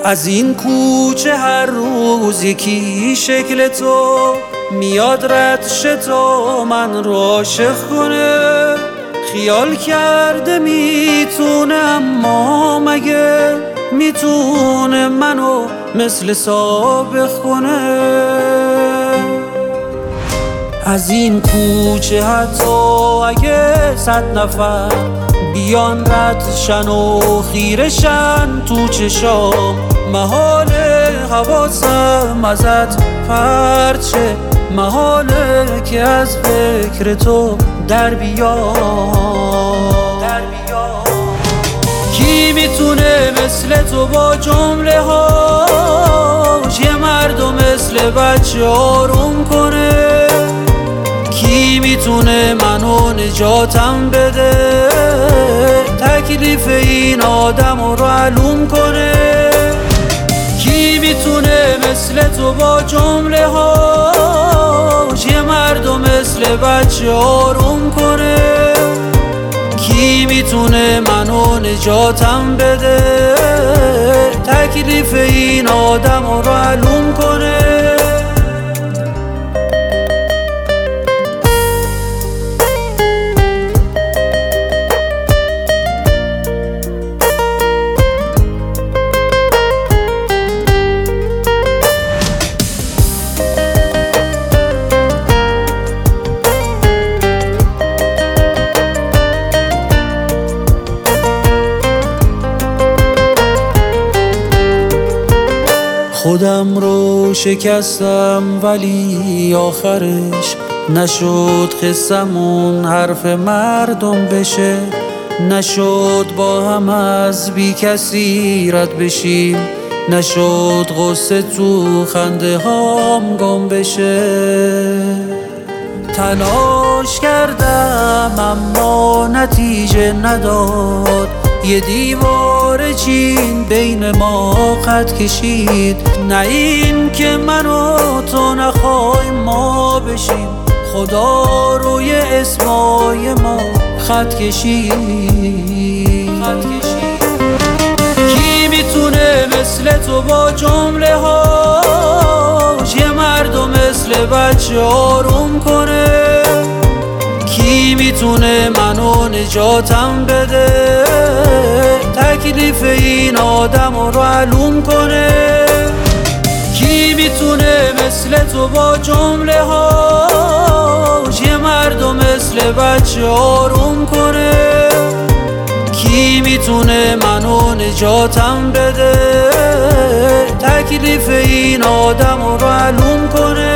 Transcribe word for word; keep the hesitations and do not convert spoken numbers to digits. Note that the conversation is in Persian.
از این کوچه هر روز یکی شکل تو میاد رد شه تا من رو عاشق کنه. خیال کرده میتونه، اما مگه میتونه منو مثل سابق کنه؟ از این کوچه حتی اگه صد نفر بیان رد شن و خیره شن تو چشام، محاله حواسم ازت پرت شه، محاله که از فکر تو در بیام. کی میتونه مثل تو با جمله هاش یه مردو مثل بچه آروم کنه؟ کی میتونه منو نجاتم بده، تکلیف این آدم رو معلوم کنه؟ کی میتونه مثل تو با جمله هاش یه مردو مثل بچه آروم کنه؟ کی میتونه منو نجاتم بده، تکلیف این آدم رو معلوم کنه؟ خودم رو شکستم ولی آخرش نشد قصمون حرف مردم بشه، نشد با هم از بی کسی رد بشیم، نشد غصه تو خنده هام گم بشه. تلاش کردم اما نتیجه نداد، یه دیوار چین بین ما خط کشید، نه این که من و تو نخوایم ما بشیم، خدا روی اسمای ما خط کشید. کی میتونه مثل تو با جمله هاش یه مردو مثل بچه آروم کنه؟ کی میتونه منو نجاتم بده، تکلیف این آدم رو معلوم کنه؟ کی میتونه مثل تو با جمله هاش یه مردو مثل بچه آروم کنه؟ کی میتونه منو نجاتم بده، تکلیف این آدم رو معلوم کنه؟